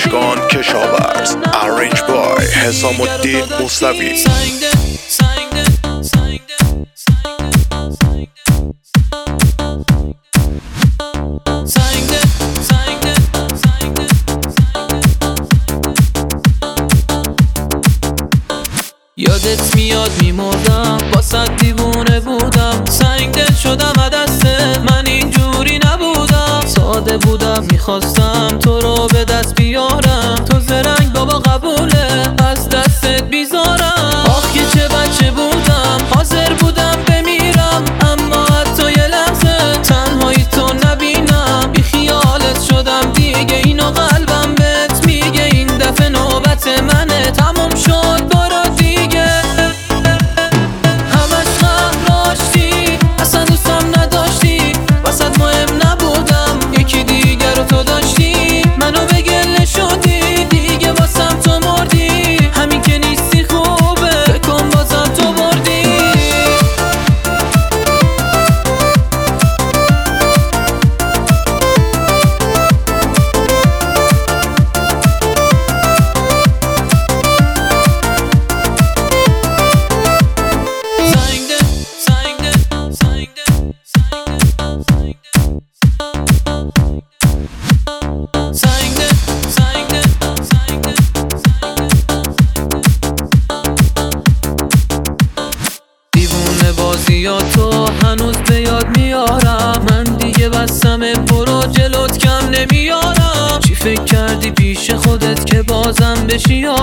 اشکان کشاورز ارنج بای حسام الدین موسوی. یادت میاد میمردم واسه دیوونه بودم، سنگ دل شدم از دستت، من اینجوری نبودم، ساده بودم میخواستم تو رو به دست بیارم، تو زرنگ بابا قبوله از دستت بیزارم. آخ که چه بچه بودم حاضر بودم بمیرم، اما حتی یه لحظه تنهایی تو نبینم، بی خیالت شدم دیگه اینو قلبم بهت میگه، این دفعه نوبت منه تموم شد برو دیگه. همش غم داشتی اصلا دوستم نداشتی، واسه مهم نبودم یکی دیگر رو تو داشتی، منو به گله شدی دیگه واسم تو مردی، همین که نیستی خوبه بکن بازم تو بردی. بازیاتو هنوز به یاد میارم، من دیگه بستمه برو جلوت کم نمیارم، چی فکر کردی پیش خودت که بازم بشی